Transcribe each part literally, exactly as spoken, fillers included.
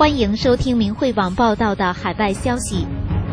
欢迎收听明慧网报道的海外消息。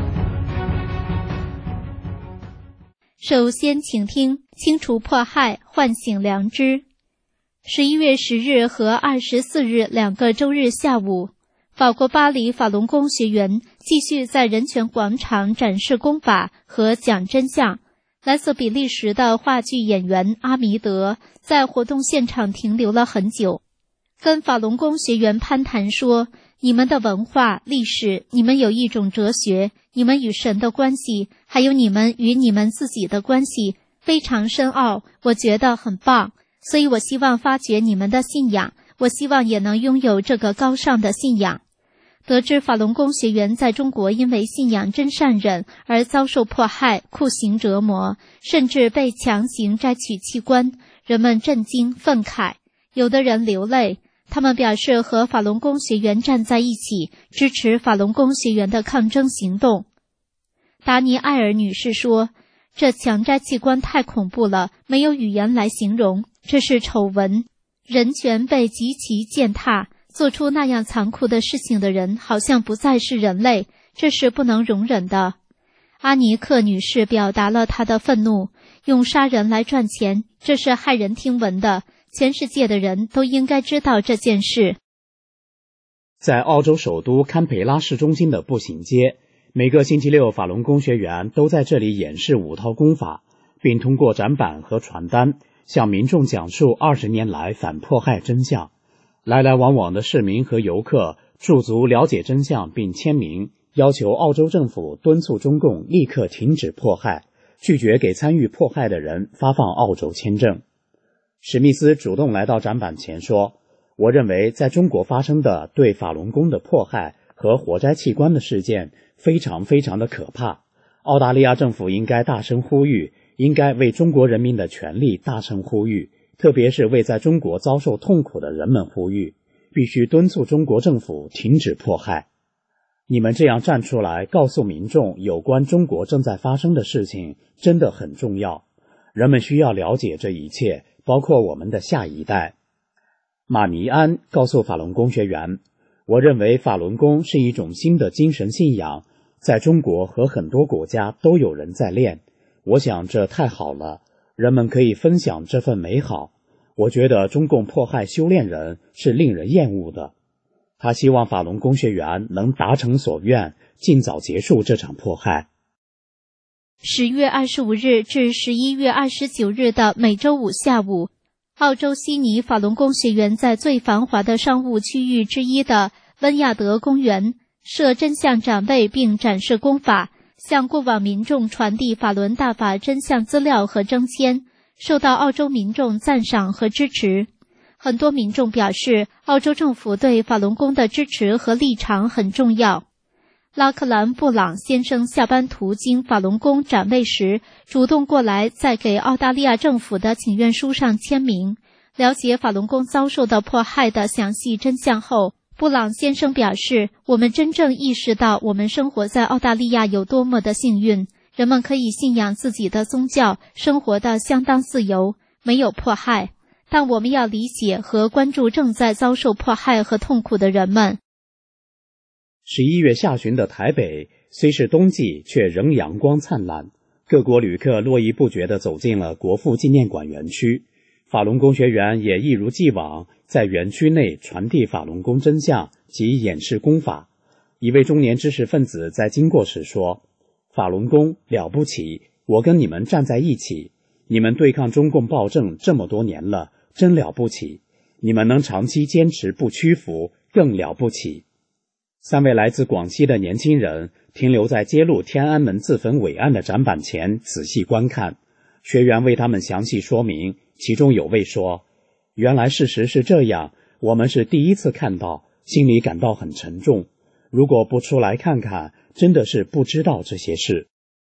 首先请听清除迫害，唤醒良知。十一月十日和二十四日两个周日下午，法国巴黎法轮功学员继续在人权广场展示功法和讲真相。来自比利时的话剧演员阿弥德在活动现场停留了很久，跟法轮功学员攀谈说，你们的文化、历史，你们有一种哲学，你们与神的关系，还有你们与你们自己的关系非常深奥，我觉得很棒，所以我希望发掘你们的信仰，我希望也能拥有这个高尚的信仰。得知法轮功学员在中国因为信仰真善忍而遭受迫害、酷刑折磨，甚至被强行摘取器官，人们震惊愤慨，有的人流泪。他们表示和法轮功学员站在一起，支持法轮功学员的抗争行动。达尼埃尔女士说，这强摘器官太恐怖了，没有语言来形容，这是丑闻，人权被极其践踏，做出那样残酷的事情的人好像不再是人类，这是不能容忍的。阿尼克女士表达了她的愤怒，用杀人来赚钱，这是骇人听闻的，全世界的人都应该知道这件事。 在澳洲首都堪培拉市中心的步行街，每个星期六法轮功学员都在这里演示五套功法，并通过展板和传单向民众讲述二十年来反迫害真相。来来往往的市民和游客驻足了解真相并签名，要求澳洲政府敦促中共立刻停止迫害，拒绝给参与迫害的人发放澳洲签证。史密斯主动来到展板前说，我认为在中国发生的对法轮功的迫害和活摘器官的事件非常非常的可怕，澳大利亚政府应该大声呼吁，应该为中国人民的权利大声呼吁，特别是为在中国遭受痛苦的人们呼吁，必须敦促中国政府停止迫害。你们这样站出来告诉民众有关中国正在发生的事情真的很重要，人们需要了解这一切，包括我们的下一代。马尼安告诉法轮功学员，我认为法轮功是一种新的精神信仰，在中国和很多国家都有人在练，我想这太好了，人们可以分享这份美好。我觉得中共迫害修炼人是令人厌恶的。他希望法轮功学员能达成所愿，尽早结束这场迫害。 十月二十五日至十一月二十九日的每周五下午，澳洲悉尼法轮功学员在最繁华的商务区域之一的温亚德公园设真相展位，并展示功法，向过往民众传递法轮大法真相资料和征签，受到澳洲民众赞赏和支持。很多民众表示，澳洲政府对法轮功的支持和立场很重要。拉克兰布朗先生下班途经法轮功展位时，主动过来在给澳大利亚政府的请愿书上签名。了解法轮功遭受的迫害的详细真相后，布朗先生表示，我们真正意识到我们生活在澳大利亚有多么的幸运，人们可以信仰自己的宗教，生活的相当自由，没有迫害。但我们要理解和关注正在遭受迫害和痛苦的人们。 十一月下旬的台北虽是冬季，却仍阳光灿烂，各国旅客络绎不绝地走进了国父纪念馆园区，法轮功学员也一如既往在园区内传递法轮功真相及演示功法。一位中年知识分子在经过时说，法轮功了不起，我跟你们站在一起，你们对抗中共暴政这么多年了，真了不起，你们能长期坚持不屈服，更了不起。三位来自广西的年轻人停留在揭露天安门自焚伟案的展板前仔细观看，学员为他们详细说明，其中有位说，原来事实是这样，我们是第一次看到，心里感到很沉重，如果不出来看看，真的是不知道这些事。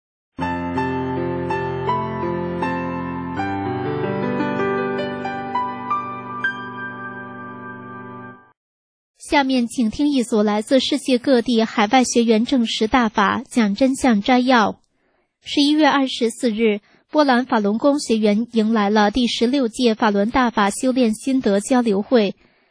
下面请听一组来自世界各地海外学员证实大法讲真相摘要。十一月二十四日，波兰法轮功学员迎来了第十六届法轮大法修炼心得交流会。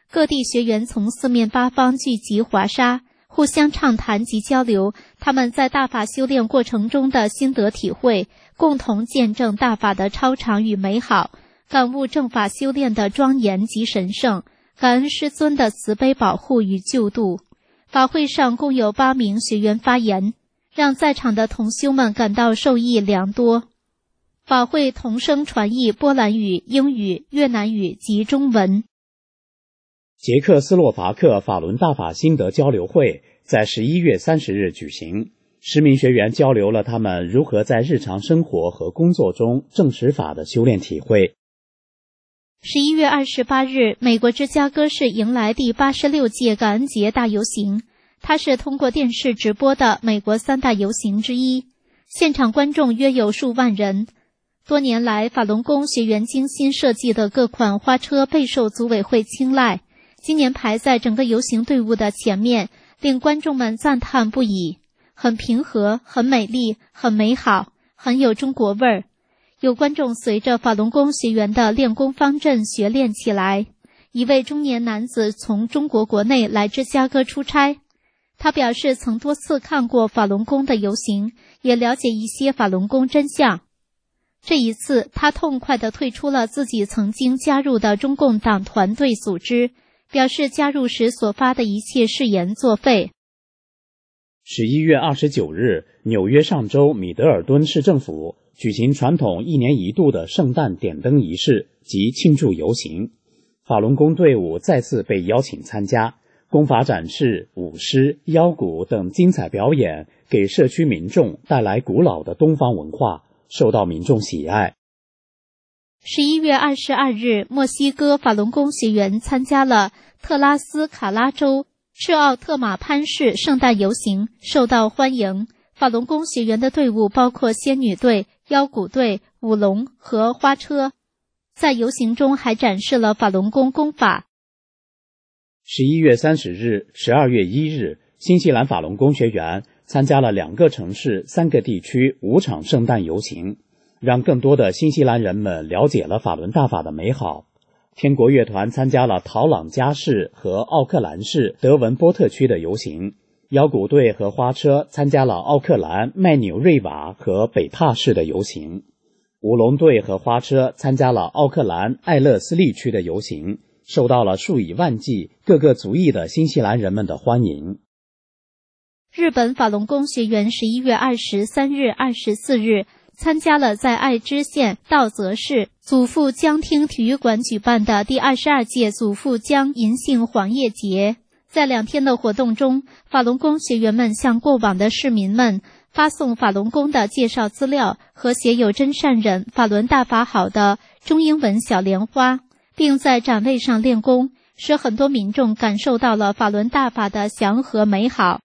各地学员从四面八方聚集华沙，互相畅谈及交流他们在大法修炼过程中的心得体会，共同见证大法的超常与美好，感悟正法修炼的庄严及神圣，感恩师尊的慈悲保护与救度。法会上共有八名学员发言，让在场的同修们感到受益良多。法会同声传译波兰语、英语、越南语及中文。 捷克斯洛伐克法轮大法心得交流会在十一月三十日举行，十名学员交流了他们如何在日常生活和工作中证实法的修炼体会。 十一月二十八日，美国芝加哥市迎来第八十六届感恩节大游行，它是通过电视直播的美国三大游行之一，现场观众约有数万人。多年来，法轮功学员精心设计的各款花车备受组委会青睐，今年排在整个游行队伍的前面，令观众们赞叹不已。很平和，很美丽，很美好，很有中国味儿。有观众随着法轮功学员的练功方阵学练起来。一位中年男子从中国国内来芝加哥出差，他表示曾多次看过法轮功的游行，也了解一些法轮功真相。这一次，他痛快地退出了自己曾经加入的中共党团队组织，表示加入时所发的一切誓言作废。 十一月二十九日，纽约上州米德尔顿市政府举行传统一年一度的圣诞点灯仪式及庆祝游行，法轮功队伍再次被邀请参加，功法展示、舞狮、腰鼓等精彩表演，给社区民众带来古老的东方文化，受到民众喜爱。 十一月二十二日，墨西哥法轮功学员参加了特拉斯卡拉州赤奥特马潘市圣诞游行，受到欢迎。法轮功学员的队伍包括仙女队、腰鼓队、舞龙和花车，在游行中还展示了法轮功功法。 十一月三十日、十二月一日，新西兰法轮功学员参加了两个城市、三个地区五场圣诞游行，让更多的新西兰人们了解了法轮大法的美好。天国乐团参加了陶朗加市和奥克兰市德文波特区的游行，腰鼓队和花车参加了奥克兰麦纽瑞瓦和北帕市的游行，舞龙队和花车参加了奥克兰艾勒斯利区的游行，受到了数以万计各个族裔的新西兰人们的欢迎。 日本法轮功学员十一月二十三日、二十四日参加了在爱知县道泽市祖父江町体育馆举办的第二十二届祖父江银杏黄叶节。在两天的活动中，法轮功学员们向过往的市民们发送法轮功的介绍资料和写有真善忍法轮大法好的中英文小莲花，并在展位上练功，使很多民众感受到了法轮大法的祥和美好。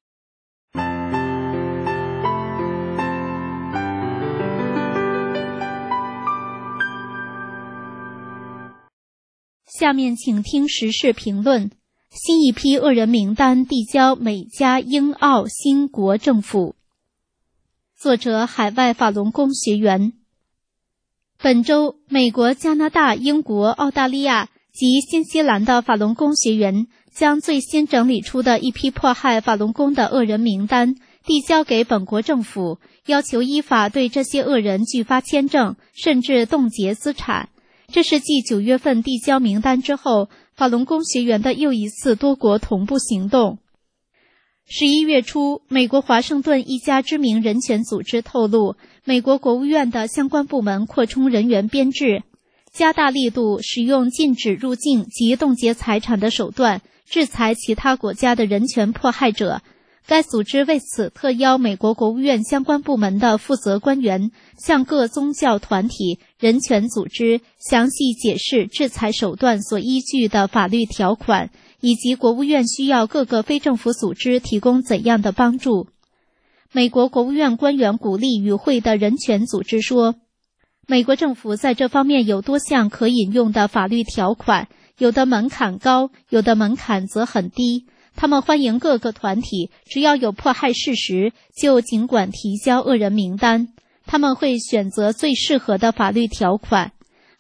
下面请听时事评论。新一批恶人名单递交美加英澳新国政府。作者：海外法轮功学员。本周，美国、加拿大、英国、澳大利亚及新西兰的法轮功学员将最新整理出的一批迫害法轮功的恶人名单递交给本国政府，要求依法对这些恶人拒发签证，甚至冻结资产。这是继九月份递交名单之后，法轮功学员的又一次多国同步行动。十一月初，美国华盛顿一家知名人权组织透露，美国国务院的相关部门扩充人员编制，加大力度使用禁止入境及冻结财产的手段，制裁其他国家的人权迫害者。该组织为此特邀美国国务院相关部门的负责官员，向各宗教团体、人权组织详细解释制裁手段所依据的法律条款，以及国务院需要各个非政府组织提供怎样的帮助。美国国务院官员鼓励与会的人权组织说，美国政府在这方面有多项可引用的法律条款，有的门槛高，有的门槛则很低。他们欢迎各个团体，只要有迫害事实，就尽管提交恶人名单。他们会选择最适合的法律条款。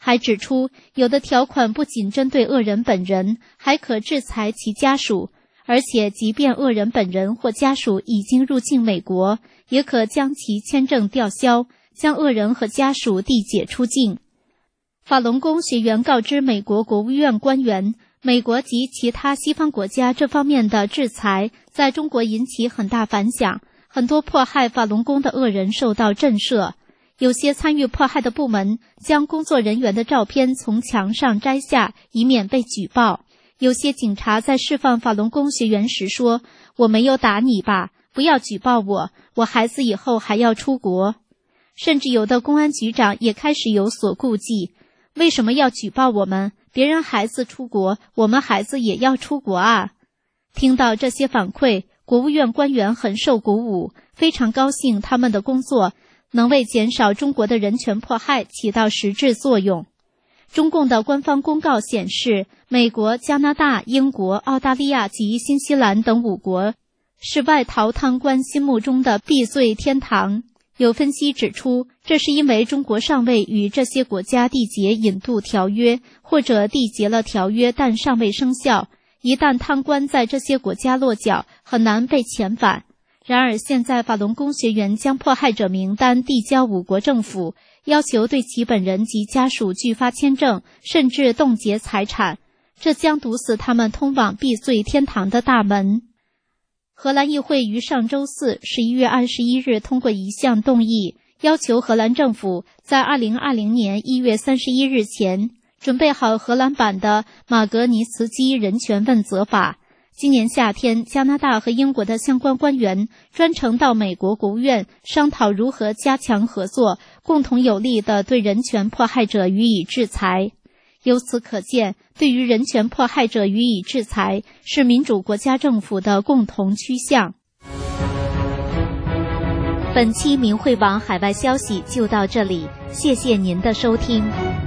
还指出，有的条款不仅针对恶人本人，还可制裁其家属，而且即便恶人本人或家属已经入境美国，也可将其签证吊销，将恶人和家属递解出境。法轮功学员告知美国国务院官员，美国及其他西方国家这方面的制裁在中国引起很大反响，很多迫害法轮功的恶人受到震慑。有些参与迫害的部门将工作人员的照片从墙上摘下，以免被举报。有些警察在释放法轮功学员时说，我没有打你吧，不要举报我，我孩子以后还要出国。甚至有的公安局长也开始有所顾忌，为什么要举报我们？别人孩子出国，我们孩子也要出国啊。听到这些反馈，国务院官员很受鼓舞，非常高兴他们的工作能为减少中国的人权迫害起到实质作用。中共的官方公告显示，美国、加拿大、英国、澳大利亚及新西兰等五国是外逃贪官心目中的避罪天堂。有分析指出，这是因为中国尚未与这些国家缔结引渡条约，或者缔结了条约但尚未生效。一旦贪官在这些国家落脚，很难被遣返。然而现在法轮功学员将迫害者名单递交五国政府，要求对其本人及家属拒发签证，甚至冻结财产，这将堵死他们通往避罪天堂的大门。荷兰议会于上周四十一月二十一日通过一项动议，要求荷兰政府在二零二零年一月三十一日前准备好荷兰版的马格尼茨基人权问责法。今年夏天，加拿大和英国的相关官员专程到美国国务院商讨如何加强合作，共同有力地对人权迫害者予以制裁。由此可见，对于人权迫害者予以制裁是民主国家政府的共同趋向。本期明慧网海外消息就到这里，谢谢您的收听。